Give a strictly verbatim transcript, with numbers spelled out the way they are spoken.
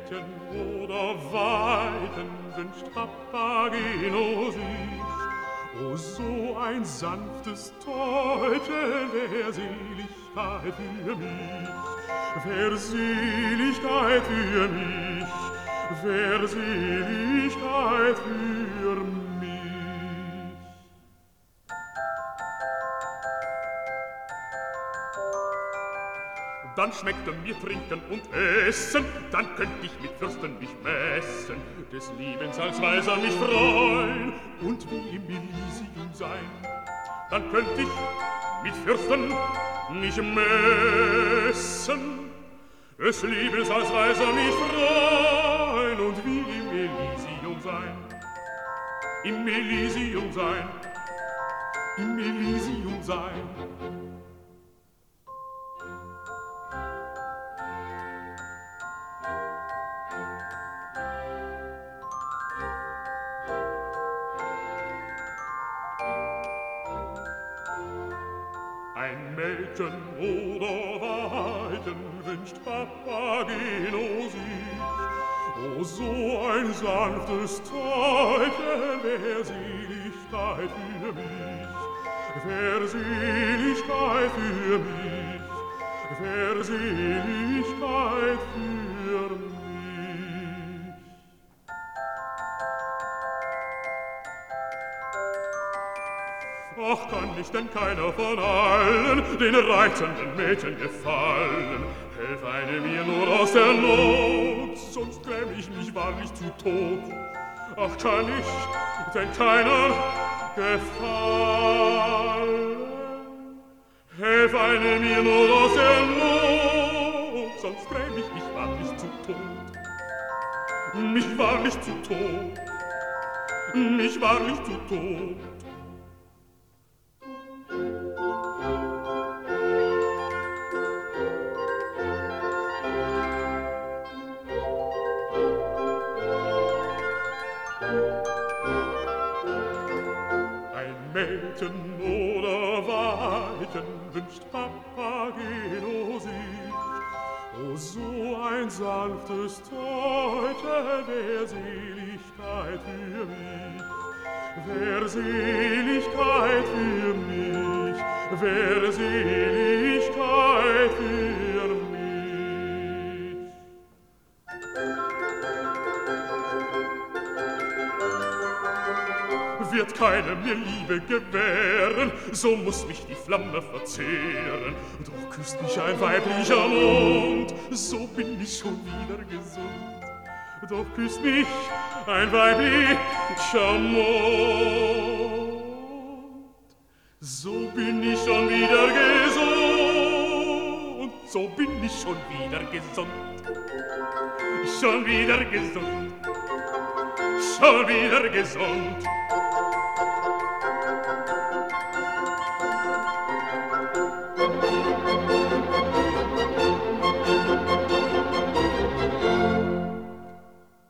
Mädchen oder Weiden wünscht Papageno sich. O, so ein sanftes Täubchen der Seligkeit für mich, wär Seligkeit für mich, wär Seligkeit für mich. Dann schmeckte mir Trinken und Essen, dann könnt ich mit Fürsten mich messen, des Lebens als Weiser mich freuen und wie im Elysium sein. Dann könnt ich mit Fürsten mich messen, des Lebens als Weiser mich freuen und wie im Elysium sein. Im Elysium sein, im Elysium sein. Ein Mädchen oder Weiden wünscht Papageno sich. O, so ein sanftes Täubchen wär Seligkeit für mich, wär Seligkeit für mich, wär Seligkeit für mich. Ach, kann ich denn keiner von allen den reizenden Mädchen gefallen? Helf eine mir nur aus der Not, sonst gräm ich mich wahrlich zu Tod. Ach, kann ich denn keiner gefallen? Helf eine mir nur aus der Not, sonst gräm ich mich wahrlich zu Tod. Mich wahrlich zu Tod, mich wahrlich zu Tod. Mädchen oder Weiden wünscht Papageno sich. O, so ein sanftes Täubchen wär Seligkeit für mich, wär Seligkeit für mich, wär Seligkeit für mich. Wird keine mir Liebe gewähren, so muß mich die Flamme verzehren. Doch küsst mich ein weiblicher Mund, so bin ich schon wieder gesund. Doch küsst mich ein weiblicher Mund, so bin ich schon wieder gesund. So bin ich schon wieder gesund, schon wieder gesund, schon wieder gesund.